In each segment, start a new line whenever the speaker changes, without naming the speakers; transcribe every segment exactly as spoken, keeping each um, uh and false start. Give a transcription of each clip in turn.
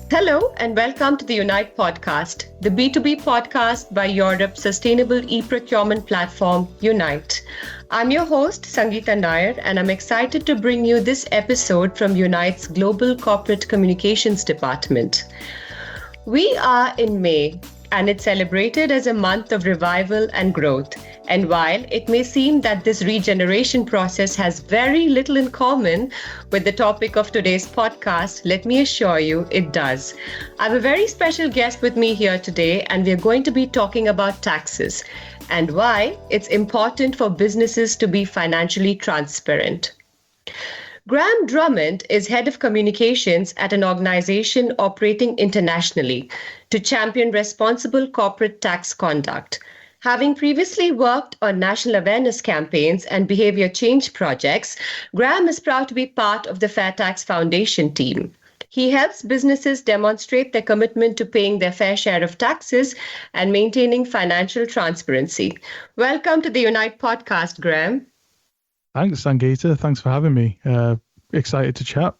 Hello and welcome to the Unite podcast, the B two B podcast by Europe's sustainable e-procurement platform, Unite. I'm your host, Sangeeta Nair, and I'm excited to bring you this episode from Unite's Global Corporate Communications Department. We are in May, and it's celebrated as a month of revival and growth. And while it may seem that this regeneration process has very little in common with the topic of today's podcast, let me assure you it does. I have a very special guest with me here today, and we're going to be talking about taxes and why it's important for businesses to be financially transparent. Graham Drummond is head of communications at an organization operating internationally to champion responsible corporate tax conduct. Having previously worked on national awareness campaigns and behavior change projects, Graham is proud to be part of the Fair Tax Foundation team. He helps businesses demonstrate their commitment to paying their fair share of taxes and maintaining financial transparency. Welcome to the Unite podcast, Graham.
Thanks, Sangeeta. Thanks for having me. Uh, excited to chat.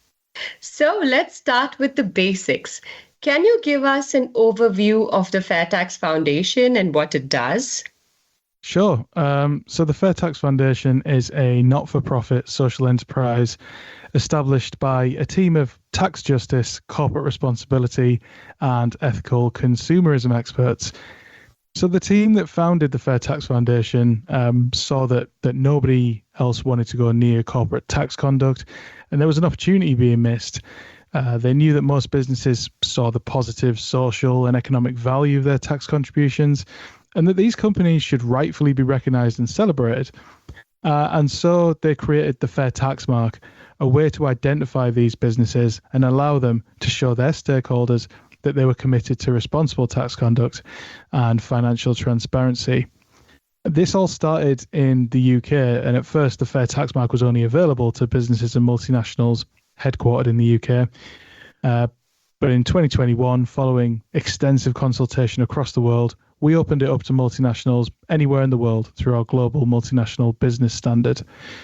So let's start with the basics. Can you give us an overview of the Fair Tax Foundation and what it does?
Sure. Um, so the Fair Tax Foundation is a not-for-profit social enterprise established by a team of tax justice, corporate responsibility, and ethical consumerism experts. So the team that founded the Fair Tax Foundation um, saw that that nobody else wanted to go near corporate tax conduct, and there was an opportunity being missed. Uh, they knew that most businesses saw the positive social and economic value of their tax contributions, and that these companies should rightfully be recognised and celebrated. Uh, and so they created the Fair Tax Mark, a way to identify these businesses and allow them to show their stakeholders that they were committed to responsible tax conduct and financial transparency. This all started in the U K, and at first the Fair Tax Mark was only available to businesses and multinationals headquartered in the U K. Uh, but in twenty twenty-one, following extensive consultation across the world, we opened it up to multinationals anywhere in the world through our global multinational business standard.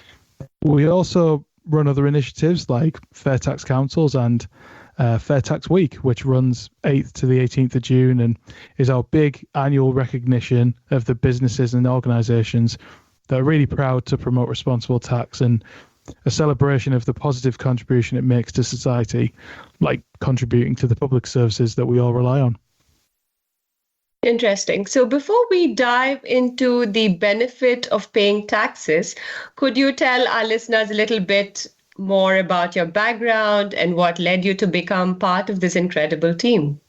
We also run other initiatives like Fair Tax Councils and uh, Fair Tax Week, which runs eighth to the eighteenth of June and is our big annual recognition of the businesses and organisations that are really proud to promote responsible tax, and a celebration of the positive contribution it makes to society, like contributing to the public services that we all rely on.
Interesting. So before we dive into the benefit of paying taxes, could you tell our listeners a little bit more about your background and what led you to become part of this incredible team?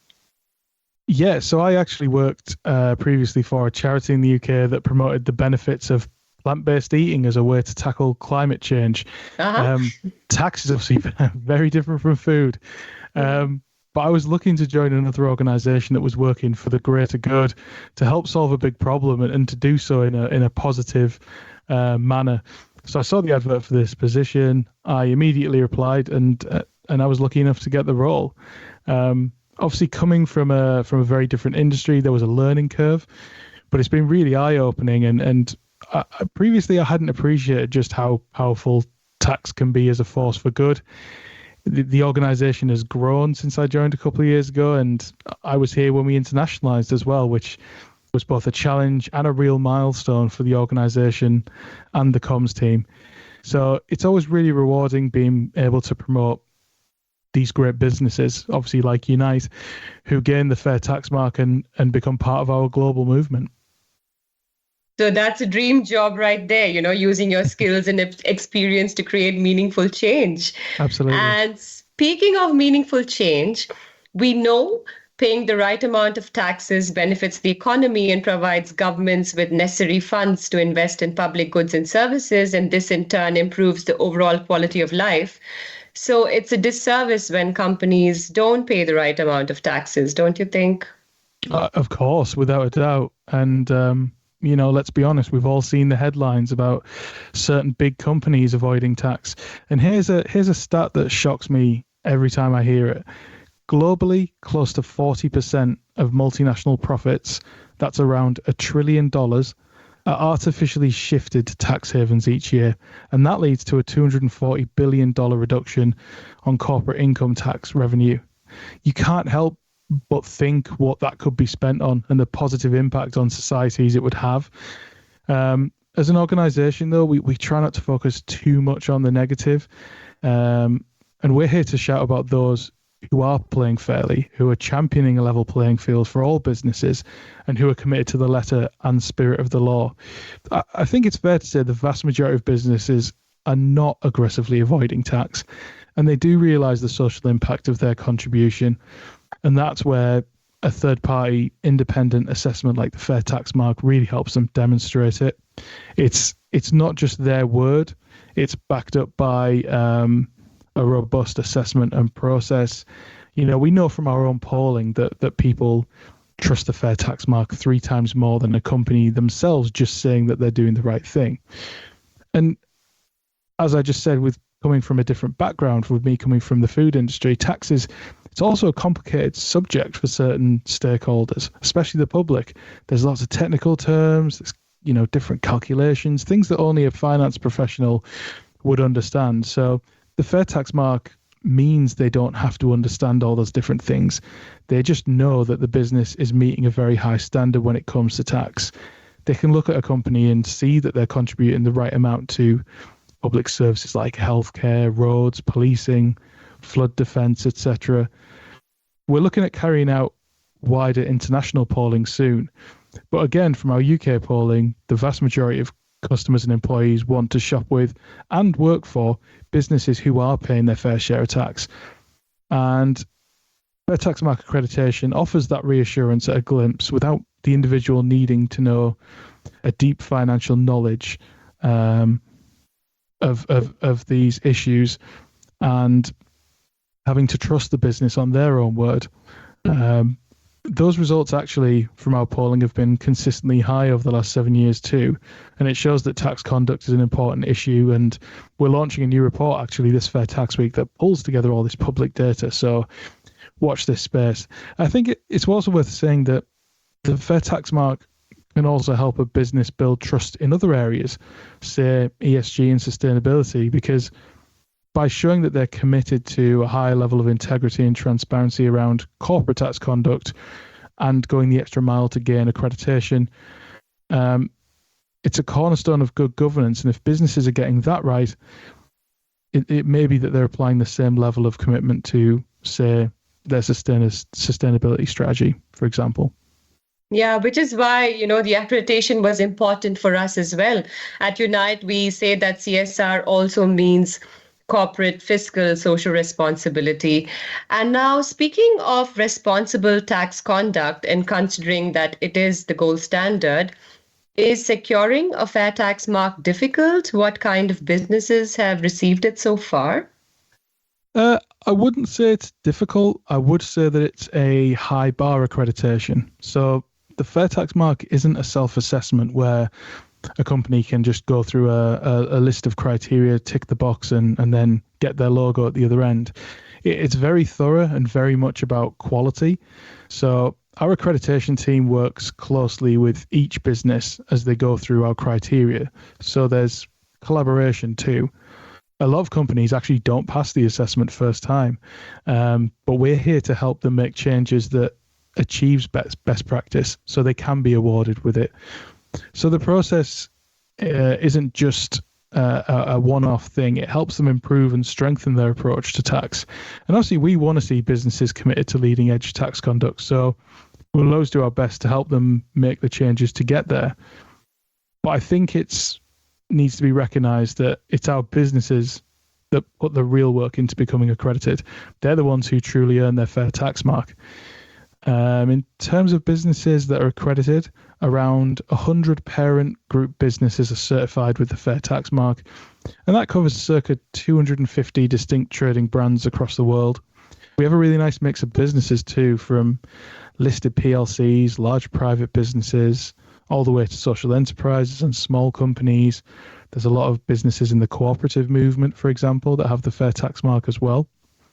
Yeah, so I actually worked uh, previously for a charity in the U K that promoted the benefits of plant-based eating as a way to tackle climate change. Uh-huh. Um, tax is obviously very different from food. Um, but I was looking to join another organisation that was working for the greater good to help solve a big problem, and, and to do so in a in a positive uh, manner. So I saw the advert for this position. I immediately applied, and uh, and I was lucky enough to get the role. Um, obviously, coming from a from a very different industry, there was a learning curve, but it's been really eye-opening, and and I, previously I hadn't appreciated just how powerful tax can be as a force for good. The, the organisation has grown since I joined a couple of years ago, and I was here when we internationalised as well, which was both a challenge and a real milestone for the organisation and the comms team. So it's always really rewarding being able to promote these great businesses, obviously like Unite, who gain the Fair Tax Mark and, and become part of our global movement.
So that's a dream job right there, you know, using your skills and experience to create meaningful change.
Absolutely.
And speaking of meaningful change, we know paying the right amount of taxes benefits the economy and provides governments with necessary funds to invest in public goods and services, and this in turn improves the overall quality of life. So it's a disservice when companies don't pay the right amount of taxes, don't you think?
Uh, of course, without a doubt. And um you know, let's be honest, we've all seen the headlines about certain big companies avoiding tax. And here's a here's a stat that shocks me every time I hear it. Globally, close to forty percent of multinational profits, that's around a trillion dollars, are artificially shifted to tax havens each year. And that leads to a two hundred forty billion dollars reduction on corporate income tax revenue. you can't help but think what that could be spent on and the positive impact on societies it would have. Um, as an organization, though, we, we try not to focus too much on the negative. Um, and we're here to shout about those who are playing fairly, who are championing a level playing field for all businesses, and who are committed to the letter and spirit of the law. I, I think it's fair to say the vast majority of businesses are not aggressively avoiding tax, and they do realize the social impact of their contribution. And that's where a third-party independent assessment like the Fair Tax Mark really helps them demonstrate it. It's it's not just their word; it's backed up by um, a robust assessment and process. You know, we know from our own polling that that people trust the Fair Tax Mark three times more than a company themselves just saying that they're doing the right thing. And as I just said, with coming from a different background, with me coming from the food industry, taxes, it's also a complicated subject for certain stakeholders, especially the public. There's lots of technical terms, there's, you know, different calculations, things that only a finance professional would understand. So the Fair Tax Mark means they don't have to understand all those different things. They just know that the business is meeting a very high standard when it comes to tax. They can look at a company and see that they're contributing the right amount to public services like healthcare, roads, policing, flood defence, et cetera. We're looking at carrying out wider international polling soon. But again, from our U K polling, the vast majority of customers and employees want to shop with and work for businesses who are paying their fair share of tax. And Fair Tax Mark accreditation offers that reassurance at a glimpse without the individual needing to know a deep financial knowledge um, of, of, of these issues and having to trust the business on their own word. Um, those results actually from our polling have been consistently high over the last seven years too. And it shows that tax conduct is an important issue. And we're launching a new report actually this Fair Tax Week that pulls together all this public data. So watch this space. I think it, it's also worth saying that the Fair Tax Mark can also help a business build trust in other areas, say E S G and sustainability, because by showing that they're committed to a high level of integrity and transparency around corporate tax conduct and going the extra mile to gain accreditation, um, it's a cornerstone of good governance. And if businesses are getting that right, it, it may be that they're applying the same level of commitment to, say, their sustain- sustainability strategy, for example.
Yeah, which is why, you know, the accreditation was important for us as well. At Unite, we say that C S R also means corporate fiscal social responsibility. And now, speaking of responsible tax conduct and considering that it is the gold standard, is securing a Fair Tax Mark difficult? What kind of businesses have received it so far?
Uh, I wouldn't say it's difficult. I would say that it's a high bar accreditation. So the Fair Tax Mark isn't a self-assessment where a company can just go through a, a, a list of criteria, tick the box, and, and then get their logo at the other end. It, it's very thorough and very much about quality. So our accreditation team works closely with each business as they go through our criteria. So there's collaboration too. A lot of companies actually don't pass the assessment first time, um, but we're here to help them make changes that achieves best, best practice so they can be awarded with it. So the process uh, isn't just uh, a, a one-off thing. It helps them improve and strengthen their approach to tax. And obviously, we want to see businesses committed to leading-edge tax conduct. So we'll always do our best to help them make the changes to get there. But I think it's needs to be recognised that it's our businesses that put the real work into becoming accredited. They're the ones who truly earn their Fair Tax Mark. Um, in terms of businesses that are accredited, around one hundred parent group businesses are certified with the Fair Tax Mark, and that covers circa two hundred fifty distinct trading brands across the world. We have a really nice mix of businesses too, from listed P L Cs, large private businesses, all the way to social enterprises and small companies. There's a lot of businesses in the cooperative movement, for example, that have the Fair Tax Mark as well.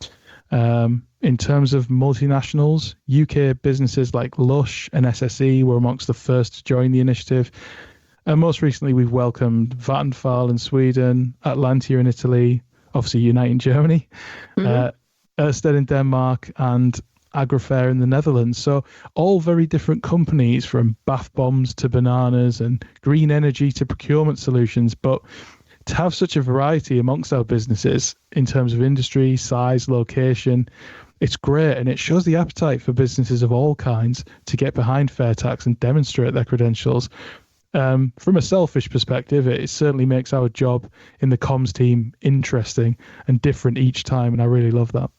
Um, in terms of multinationals, U K businesses like Lush and S S E were amongst the first to join the initiative. And most recently, we've welcomed Vattenfall in Sweden, Atlantia in Italy, obviously Unite in Germany, mm-hmm. uh, Ørsted in Denmark, and Agrofair in the Netherlands. So all very different companies, from bath bombs to bananas and green energy to procurement solutions. But to have such a variety amongst our businesses in terms of industry, size, location, it's great, and it shows the appetite for businesses of all kinds to get behind Fairtax and demonstrate their credentials. Um, from a selfish perspective, it certainly makes our job in the comms team interesting and different each time, and I really love that.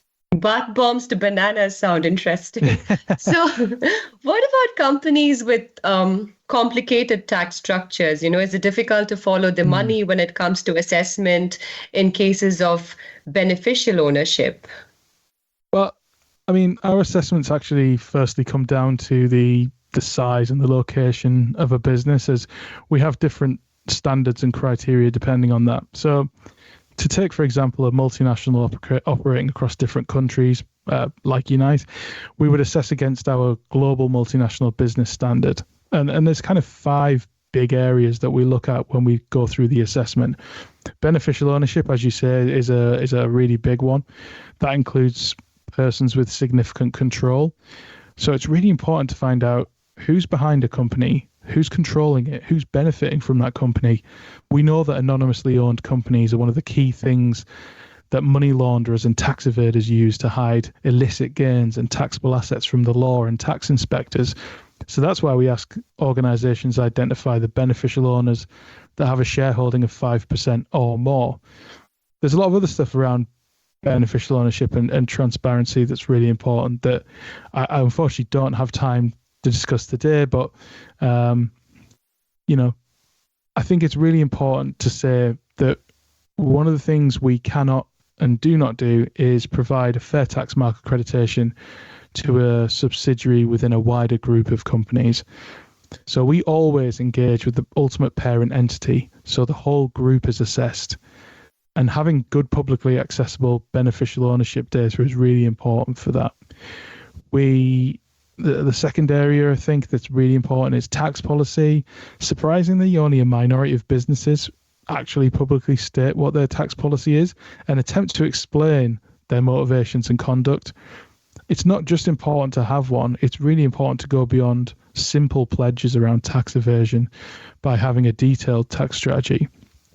Bath bombs to bananas sound interesting. So what about companies with um, complicated tax structures? You know, is it difficult to follow the
Mm.
money when it comes to assessment in cases of beneficial ownership?
Well, I mean, our assessments actually firstly come down to the the size and the location of a business, as we have different standards and criteria depending on that. So to take, for example, a multinational oper- operating across different countries, uh, like Unite, we would assess against our global multinational business standard. And, and there's kind of five big areas that we look at when we go through the assessment. Beneficial ownership, as you say, is a is a really big one. That includes persons with significant control. So it's really important to find out who's behind a company, who's controlling it, who's benefiting from that company. We know that anonymously owned companies are one of the key things that money launderers and tax evaders use to hide illicit gains and taxable assets from the law and tax inspectors. So that's why we ask organizations identify the beneficial owners that have a shareholding of five percent or more. There's a lot of other stuff around beneficial ownership and, and transparency that's really important that I, I unfortunately don't have time to discuss today, but um, you know, I think it's really important to say that one of the things we cannot and do not do is provide a fair tax mark accreditation to a subsidiary within a wider group of companies. So we always engage with the ultimate parent entity, so the whole group is assessed. And having good publicly accessible beneficial ownership data is really important for that. We The, the second area I think that's really important is tax policy. Surprisingly, only a minority of businesses actually publicly state what their tax policy is and attempt to explain their motivations and conduct. It's not just important to have one, it's really important to go beyond simple pledges around tax evasion by having a detailed tax strategy.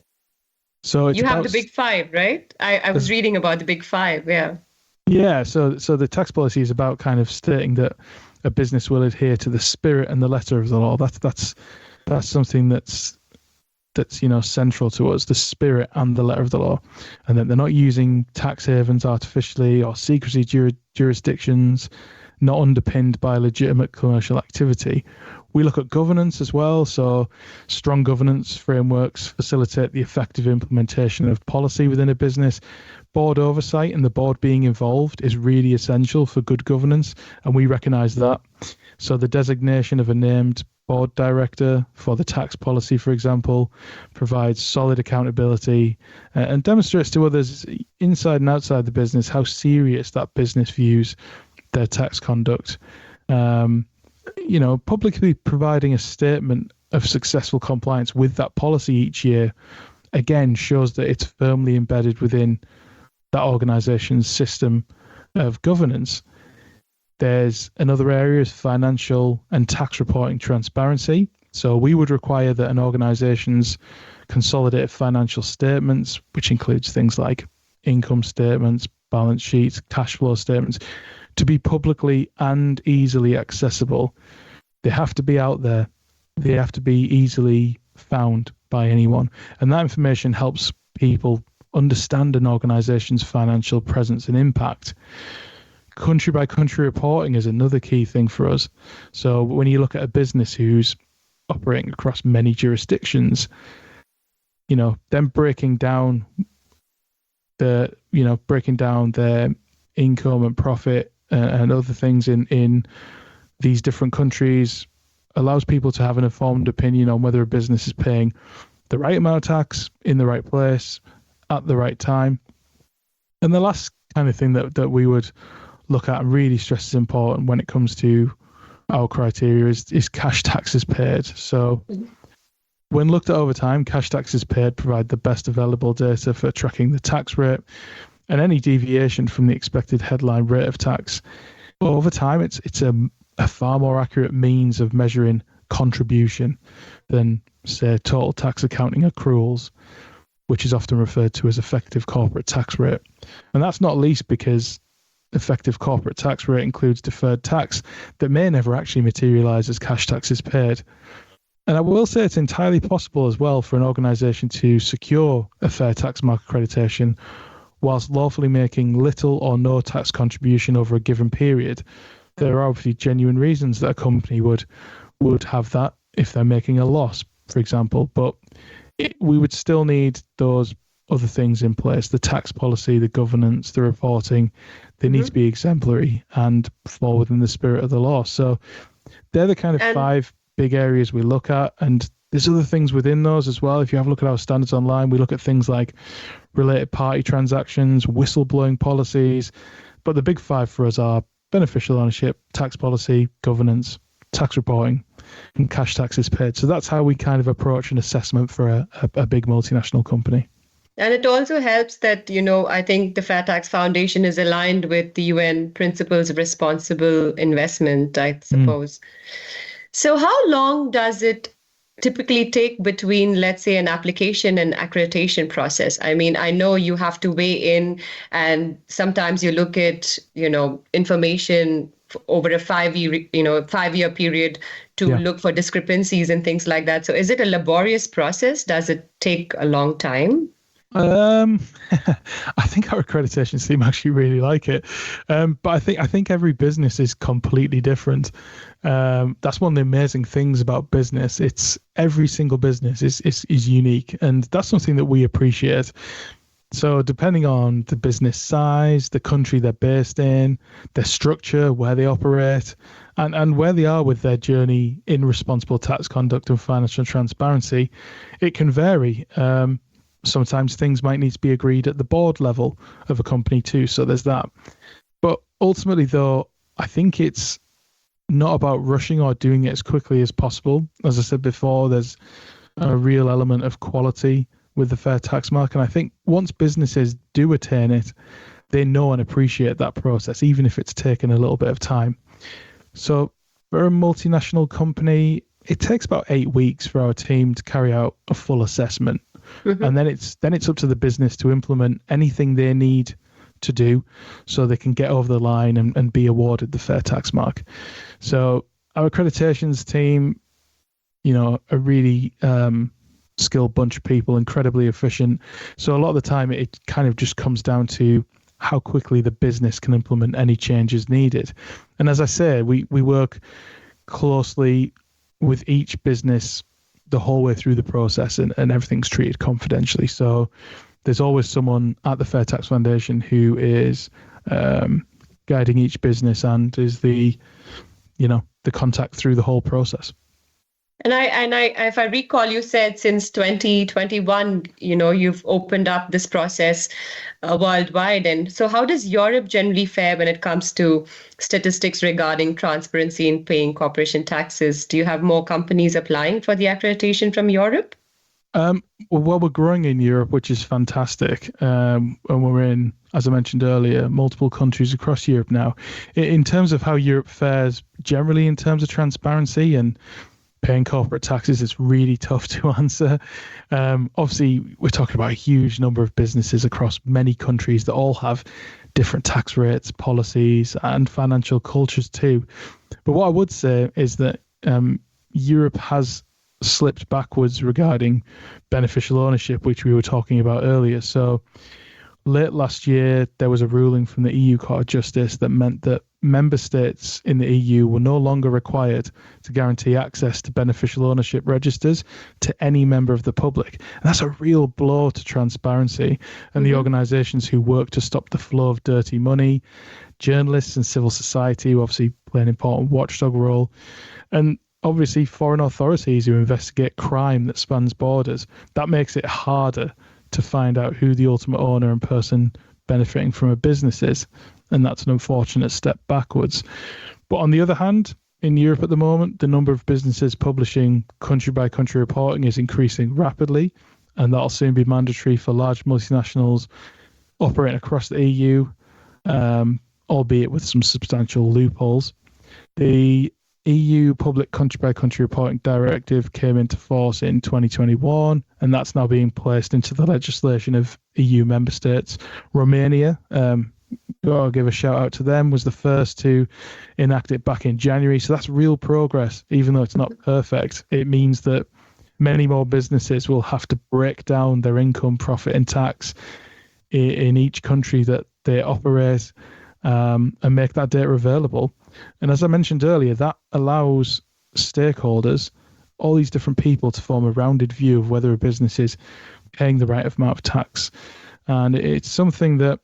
So it's
you have
about,
the big five, right? I, I was reading about the big five, yeah.
Yeah, so so the tax policy is about kind of stating that a business will adhere to the spirit and the letter of the law. That's that's that's something that's that's you know central to us, the spirit and the letter of the law, and that they're not using tax havens artificially or secrecy jur- jurisdictions, not underpinned by legitimate commercial activity. We look at governance as well. So strong governance frameworks facilitate the effective implementation of policy within a business. Board oversight and the board being involved is really essential for good governance, and we recognise that. So the designation of a named board director for the tax policy, for example, provides solid accountability uh, and demonstrates to others inside and outside the business how serious that business views their tax conduct. Um, you know, publicly providing a statement of successful compliance with that policy each year, again, shows that it's firmly embedded within that organization's system of governance. There's another area is financial and tax reporting transparency. So we would require that an organization's consolidated financial statements, which includes things like income statements, balance sheets, cash flow statements, to be publicly and easily accessible. They have to be out there. They have to be easily found by anyone. And that information helps people understand an organization's financial presence and impact. Country by country reporting is another key thing for us. So when you look at a business who's operating across many jurisdictions, you know, them breaking down the, you know, breaking down their income and profit uh, and other things in, in these different countries allows people to have an informed opinion on whether a business is paying the right amount of tax in the right place at the right time. And the last kind of thing that, that we would look at and really stress is important when it comes to our criteria is, is cash taxes paid. So when looked at over time, cash taxes paid provide the best available data for tracking the tax rate And any deviation from the expected headline rate of tax, over time, it's it's a, a far more accurate means of measuring contribution than, say, total tax accounting accruals, which is often referred to as effective corporate tax rate. And that's not least because effective corporate tax rate includes deferred tax that may never actually materialize as cash taxes paid. And I will say it's entirely possible as well for an organization to secure a fair tax mark accreditation whilst lawfully making little or no tax contribution over a given period. There are obviously genuine reasons that a company would would have that if they're making a loss, for example, but it, we would still need those other things in place, the tax policy, the governance, the reporting. They need mm-hmm. to be exemplary and fall within the spirit of the law. So they're the kind of and- five big areas we look at, and there's other things within those as well. If you have a look at our standards online, we look at things like related party transactions, whistleblowing policies, but the big five for us are beneficial ownership, tax policy, governance, tax reporting, and cash taxes paid. So that's how we kind of approach an assessment for a, a, a big multinational company.
And it also helps that, you know, I think the Fair Tax Foundation is aligned with the U N Principles of Responsible Investment, I suppose. Mm. So how long does it typically take between, let's say, an application and accreditation process? I mean, I know you have to weigh in, and sometimes you look at, you know, information over a five-year, you know, five-year period to yeah. look for discrepancies and things like that. So is it a laborious process? Does it take a long time?
Um, I think our accreditation team actually really like it, um, but I think I think every business is completely different. Um, that's one of the amazing things about business. It's every single business is is is unique, and that's something that we appreciate. So depending on the business size, the country they're based in, their structure, where they operate, and, and where they are with their journey in responsible tax conduct and financial transparency, it can vary. Um, Sometimes things might need to be agreed at the board level of a company too. So there's that. But ultimately, though, I think it's not about rushing or doing it as quickly as possible. As I said before, there's a real element of quality with the fair tax mark. And I think once businesses do attain it, they know and appreciate that process, even if it's taken a little bit of time. So for a multinational company, it takes about eight weeks for our team to carry out a full assessment. Mm-hmm. And then it's then it's up to the business to implement anything they need to do so they can get over the line and, and be awarded the fair tax mark. So our accreditations team, you know, a really um, skilled bunch of people, incredibly efficient. So a lot of the time it kind of just comes down to how quickly the business can implement any changes needed. And as I say, we, we work closely with each business the whole way through the process, and, and everything's treated confidentially. So there's always someone at the Fair Tax Foundation who is um, guiding each business and is the, you know, the contact through the whole process.
And I and I, if I recall, you said since twenty twenty-one, you know, you've opened up this process uh, worldwide. And so how does Europe generally fare when it comes to statistics regarding transparency in paying corporation taxes? Do you have more companies applying for the accreditation from Europe?
Um, well, we're growing in Europe, which is fantastic. Um, and we're in, as I mentioned earlier, multiple countries across Europe now. In terms of how Europe fares generally in terms of transparency and paying corporate taxes, it's really tough to answer. Um, obviously, we're talking about a huge number of businesses across many countries that all have different tax rates, policies, and financial cultures too. But what I would say is that um, Europe has slipped backwards regarding beneficial ownership, which we were talking about earlier. So late last year, there was a ruling from the E U Court of Justice that meant that member states in the E U were no longer required to guarantee access to beneficial ownership registers to any member of the public. And that's a real blow to transparency and mm-hmm. the organizations who work to stop the flow of dirty money, journalists and civil society who obviously play an important watchdog role, and obviously foreign authorities who investigate crime that spans borders. That makes it harder to find out who the ultimate owner and person benefiting from a business is. And that's an unfortunate step backwards. But on the other hand, in Europe at the moment, the number of businesses publishing country by country reporting is increasing rapidly. And that'll soon be mandatory for large multinationals operating across the E U, um, albeit with some substantial loopholes. The E U Public Country-by-Country Reporting Directive came into force in twenty twenty-one, and that's now being placed into the legislation of E U member states. Romania, um, I'll give a shout out to them, was the first to enact it back in January. So that's real progress, even though it's not perfect. It means that many more businesses will have to break down their income, profit, and tax in, in each country that they operate, um, and make that data available. And as I mentioned earlier, that allows stakeholders, all these different people, to form a rounded view of whether a business is paying the right amount of tax. And it's something that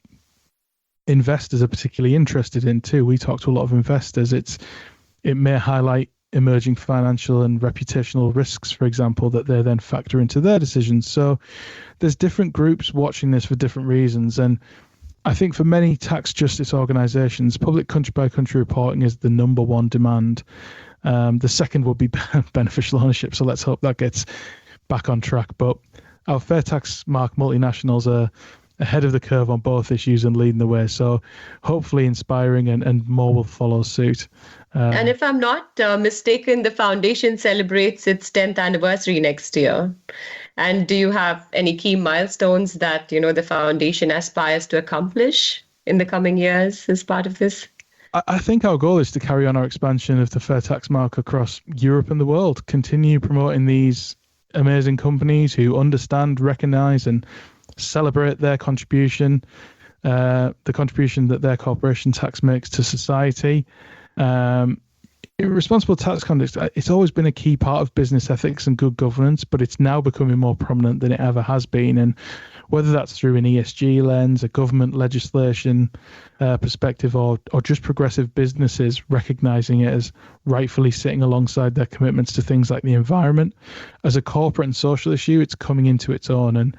investors are particularly interested in too. We talk to a lot of investors. It's it may highlight emerging financial and reputational risks, for example, that they then factor into their decisions. So there's different groups watching this for different reasons. And I think for many tax justice organisations, public country-by-country reporting is the number one demand. Um, the second will be beneficial ownership, so let's hope that gets back on track. But our fair tax mark multinationals are ahead of the curve on both issues and leading the way. So hopefully inspiring, and, and more will follow suit. Um,
and if I'm not uh, mistaken, the foundation celebrates its tenth anniversary next year. And do you have any key milestones that, you know, the foundation aspires to accomplish in the coming years as part of this?
I, I think our goal is to carry on our expansion of the fair tax mark across Europe and the world, continue promoting these amazing companies who understand, recognise and celebrate their contribution, uh, the contribution that their corporation tax makes to society. Um, Responsible tax conduct, it's always been a key part of business ethics and good governance, but it's now becoming more prominent than it ever has been. And whether that's through an E S G lens, a government legislation uh, perspective, or or just progressive businesses recognizing it as rightfully sitting alongside their commitments to things like the environment, as a corporate and social issue, it's coming into its own. And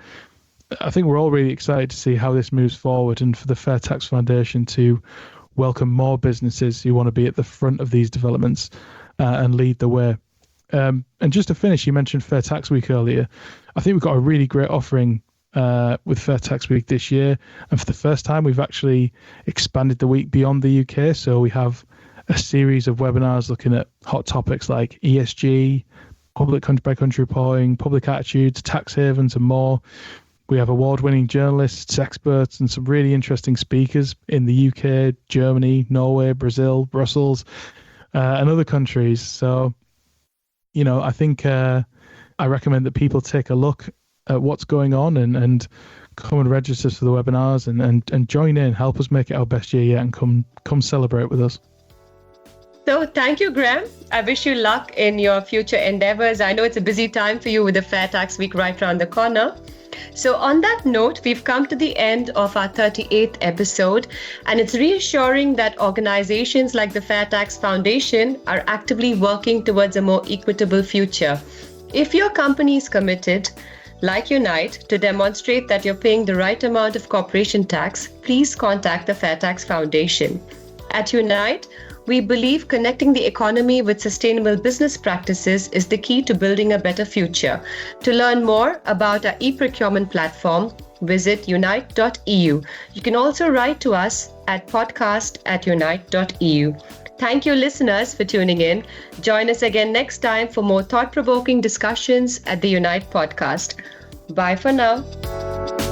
I think we're all really excited to see how this moves forward, and for the Fair Tax Foundation to welcome more businesses who want to be at the front of these developments uh, and lead the way. Um, and just to finish, you mentioned Fair Tax Week earlier. I think we've got a really great offering uh, with Fair Tax Week this year. And for the first time, we've actually expanded the week beyond the U K. So we have a series of webinars looking at hot topics like E S G, public country-by-country reporting, public attitudes, tax havens, and more. We have award-winning journalists, experts, and some really interesting speakers in the U K, Germany, Norway, Brazil, Brussels, uh, and other countries. So, you know, I think uh, I recommend that people take a look at what's going on and, and come and register for the webinars and, and, and join in, help us make it our best year yet, and come come celebrate with us.
So thank you, Graham. I wish you luck in your future endeavors. I know it's a busy time for you with the Fair Tax Week right around the corner. So on that note, we've come to the end of our thirty-eighth episode, and it's reassuring that organizations like the Fair Tax Foundation are actively working towards a more equitable future. If your company is committed, like Unite, to demonstrate that you're paying the right amount of corporation tax, please contact the Fair Tax Foundation. At Unite, we believe connecting the economy with sustainable business practices is the key to building a better future. To learn more about our e-procurement platform, visit unite dot e u. You can also write to us at podcast at unite dot e u. Thank you, listeners, for tuning in. Join us again next time for more thought-provoking discussions at the Unite podcast. Bye for now.